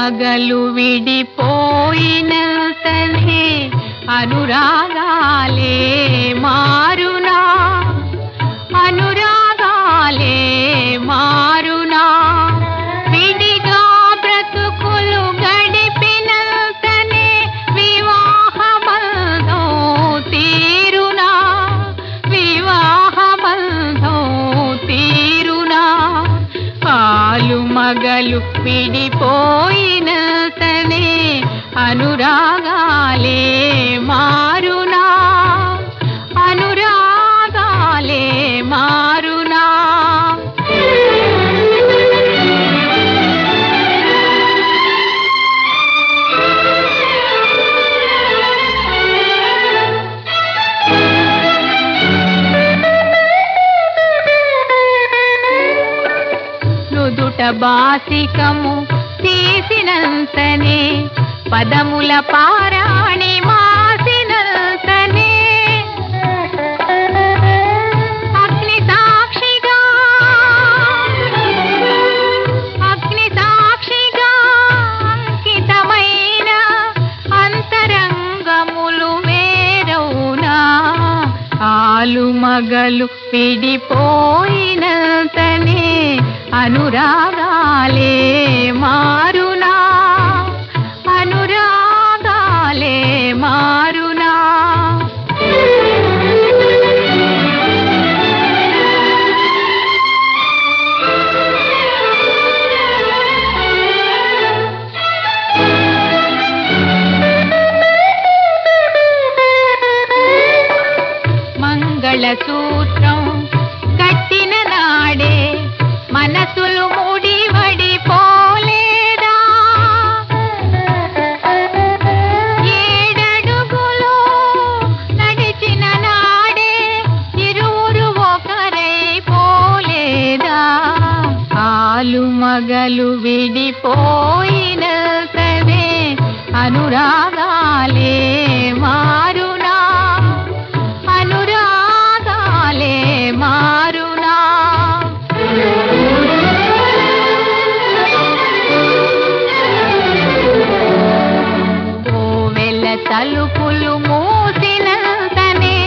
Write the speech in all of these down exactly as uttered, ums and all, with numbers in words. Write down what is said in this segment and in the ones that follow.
మగలు విడిపోయినంతనే అనురాగాలే మారునా, అనురాగాలే మారునా. విడిగా బ్రతుకులు గడిపినంతనే వివాహబంధం తీరునా, వివాహబంధం తీరునా. పాలు మగలు విడిపోయినంతనే అనురాగాలే మారునా, అనురాగాలే మారునా. నుదుట బాసికము తీసినంతనే పదముల పారాణి మాసినంతనే అగ్ని సాక్షిగా, అగ్ని సాక్షిగా అంకితమైన అంతరంగములు వేరవునా. ఆలు మగలు విడిపోయినంతనే అనురాగాలే మారునా, అనురాగాలే మారునా. మంగళ సూత్రం కట్టిన నాడే మనసులు ముడివడిపోలేదా. ఏడడుగులు నడిచిన నాడే ఇరువురు ఒకరైపోలేదా. ఆలు మగలు విడిపోయినంతనే అనురాగాలే మారునా, అనురాగాలే మారునా. కోవెల తలుపులు మూసినంతనే,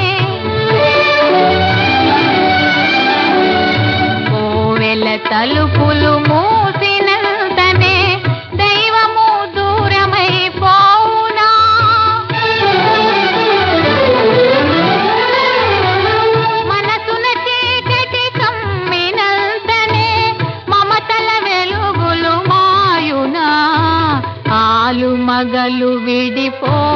కోవెల తలుపులు మూసినంతనే దైవము దూరమైపోవునా. మనసున చీకటి కమ్మినంతనే మమతల వెలుగులు మాయునా. ఆలు మగలు విడిపో